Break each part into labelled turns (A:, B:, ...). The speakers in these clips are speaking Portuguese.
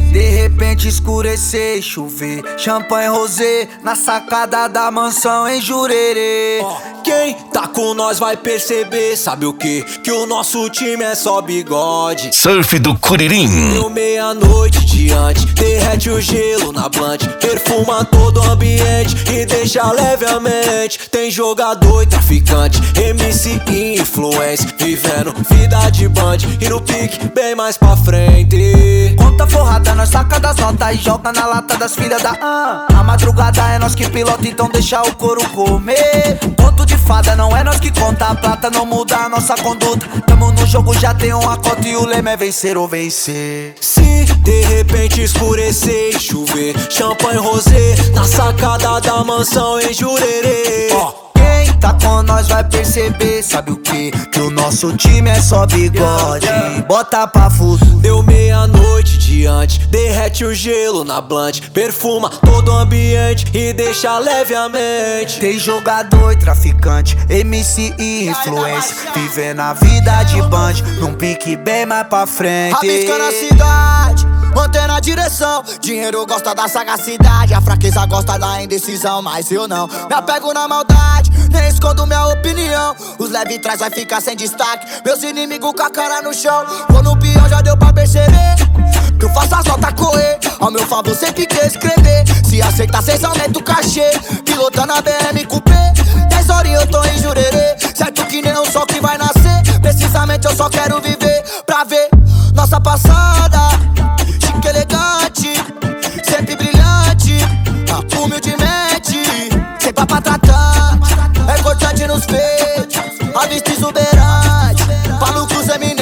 A: De repente escurecer e chover, champanhe rosé na sacada da mansão em Jurerê.
B: Quem tá com nós vai perceber, sabe o que? Que o nosso time é só bigode.
C: Surf do Curirim.
B: Deu meia-noite diante, derrete o gelo na blunt, perfuma todo o ambiente e deixa leve a mente. Tem jogador e traficante, MC e influencer, vivendo vida de band e no pique bem mais pra frente.
A: Conta forrada, nós saca das notas e joga na lata das filhas da A madrugada é nós que pilota, então deixa o couro comer. Conto de fada, não é nós que conta a plata, não muda a nossa conduta. Tamo no jogo, já tem uma cota e o lema é vencer ou vencer.
B: Se de repente escurecer e chover, champanhe rosé na sacada da mansão em Jurerê.
A: Quem tá com nós vai perceber, sabe o que? Que o nosso time é só bigode. Bota pra fuder.
B: Deu meia-noite diante, derrete o gelo na blunt, perfuma todo o ambiente e deixa leve a mente.
A: Tem jogador e traficante, MC e influencer, vivendo a vida de band, num pique bem mais pra frente.
D: Rabiscando a cidade, mantendo a direção. Dinheiro gosta da sagacidade, a fraqueza gosta da indecisão. Mas eu não me apego na maldade, nem escondo minha opinião. Os leve trás vai ficar sem destaque, meus inimigos com a cara no chão. Vou no peão, já deu pra perceber que eu faço as notas correr. Ao meu favor sempre quer escrever. Se aceitar cês aumenta o cachê. Pilotando a BM Coupé, 10 horas eu tô em Jurerê. Certo que nem o sol que vai nascer. Precisamente eu só quero viver pra ver nossa passada. Chique, elegante, sempre brilhante, humildemente, sem papo tratar. É cortante nos peitos, a vista exuberante, malucos eminentes.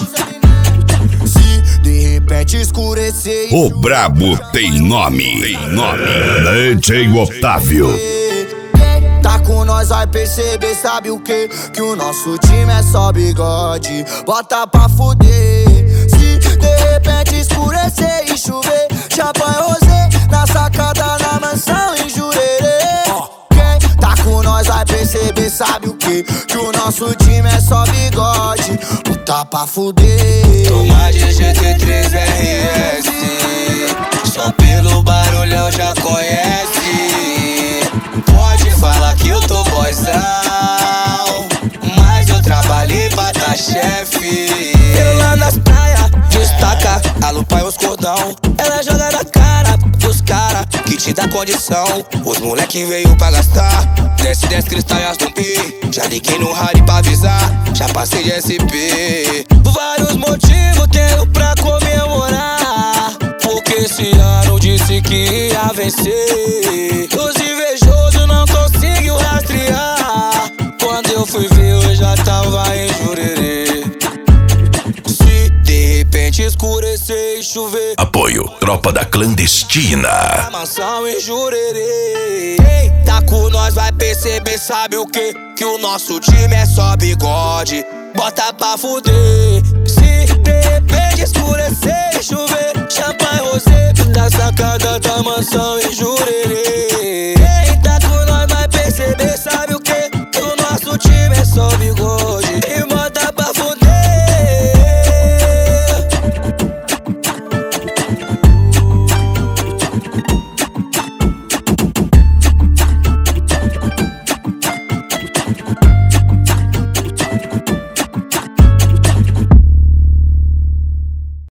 D: Se de repente escurecer,
C: O brabo tem nome. DJ Otávio.
D: quem tá com nós vai perceber, sabe o que? Que o nosso time é só bigode. Bota pra fuder. Se de repente escurecer e chover, champanhe rosé na sacada da mansão em Jurerê. Quem tá com nós vai perceber, sabe o que? Que o nosso time é só bigode. Bota pra fuder.
B: Toma de GT3 RS, só pelo barulhão já conhece. Pode falar que eu tô boizão, mas eu trabalhei pra tá chefe. Eu lá nas praias, destaca, a lupa e os cordão. Ela joga na cara dos cara que te dá condição. Os moleque veio pra gastar, desce 10 cristais no pi. Já liguei no rádio pra avisar, já passei de SP. Vários motivos tenho pra comemorar, porque esse ano disse que ia vencer. Os invejosos não conseguiu rastrear, quando eu fui ver eu já tava em Jurerê. Se de repente escurecer e chover,
C: Apoio Tropa da Clandestina.
B: a mansão em Jurerê. Quem tá com nós vai perceber, sabe o que? Que o nosso time é só bigode. Bota pra fuder. Se de repente escurecer e chover, champanhe rosé na sacada da mansão em Jurerê.